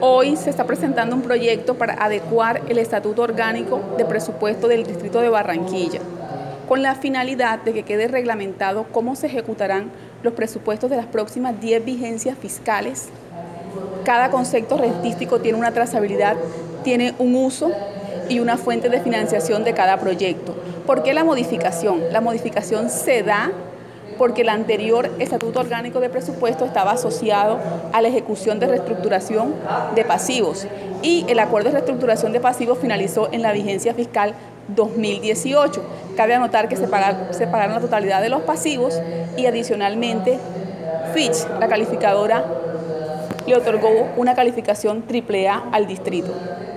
Hoy se está presentando un proyecto para adecuar el estatuto orgánico de presupuesto del Distrito de Barranquilla, con la finalidad de que quede reglamentado cómo se ejecutarán los presupuestos de las próximas 10 vigencias fiscales. Cada concepto rentístico tiene una trazabilidad, tiene un uso y una fuente de financiación de cada proyecto. ¿Por qué la modificación? La modificación se da porque el anterior Estatuto Orgánico de Presupuesto estaba asociado a la ejecución de reestructuración de pasivos y el acuerdo de reestructuración de pasivos finalizó en la vigencia fiscal 2018. Cabe anotar que se pagaron la totalidad de los pasivos y adicionalmente Fitch, la calificadora, le otorgó una calificación AAA al distrito.